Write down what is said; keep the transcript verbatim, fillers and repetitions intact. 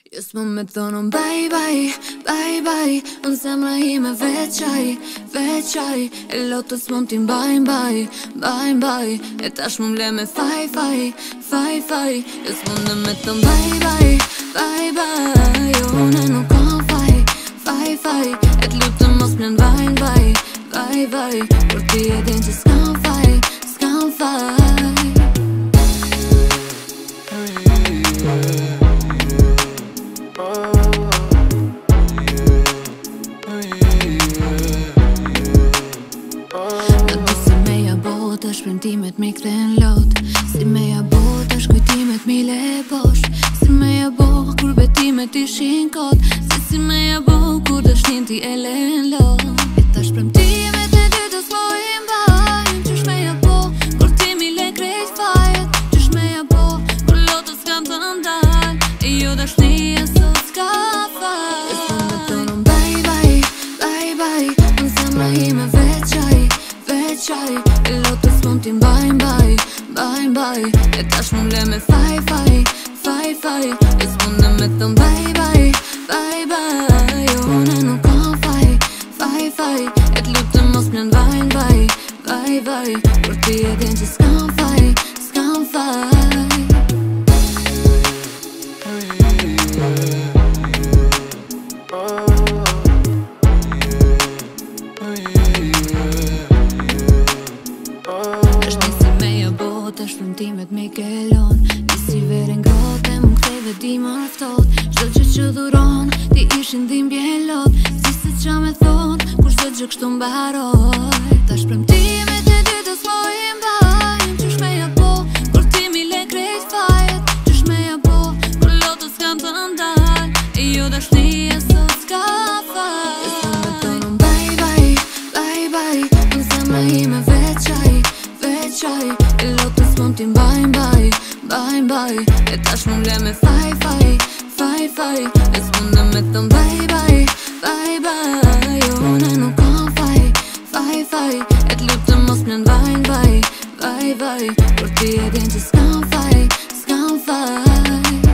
Just më me thonë bye bye, bye bye. Unë zemra ime veçaj, veçaj. E lotës mund t'i mbaj, mbaj, mbaj, mbaj. E tash më mle me faj, faj, faj, faj. Just më me thonë bye bye, bye bye. Unë nuk kam faj, faj, faj. E t'lutë mos më në vaj, vaj, vaj, vaj. Por ti e din që s'kam faj, s'kam faj. Shpërndimet mi kthen lot. Si me ja bo tash kujtimet mi le bosh. Si me ja bo kur betimet ishin kot. Si si me ja bo kur dëshnin ti e len lot. E tash shpërndimet e dy të s'mo i mbajnë. Qysh me ja bo kur ti mi le krejt fajet. Qysh me ja bo kur lotës kam të ndal. E jo dashnia sot s'ka faj. E sa me tonë bye bye, bye bye. Në zemra ime veçaj, veçaj. E lotës mund t'i mbaj, mbaj, mbaj, mbaj. E tash më mle me faj, faj, faj, faj. E s'mune me thëm bye bye, bye bye. Unë nuk kam faj, faj, faj. E t'lutë mos më në vaj, vaj, vaj, vaj. Por ti e din që s'kam faj, s'kam faj. Tash shpërndimet mi kelon. Nisi verin gote, më ktheve di më raftot. Çdo gjë që dhuron, ti ishin dhimbje lot. Si se qa me thon, kur çdo gjë kështu mbaroj. Tash shpërndimet e dy të s'mo i mbajnë. Qysh me ja bo, kur ti mi le krejt fajet. Qysh me ja bo, kur lotës kam të ndal. E jo dashnia sot s'ka faj. E sa me thonë bye bye, bye bye. Në zemra ime veçaj, veçaj. E lotës mund t'i mbaj, mbaj, mbaj, mbaj. E tash më mle me faj, faj, faj, faj. E s'mune me thëm bye bye, bye bye. Unë nuk kam faj, faj, faj. E t'lutë mos më në vaj, vaj, vaj, vaj. Por ti e din që s'kam faj, s'kam faj.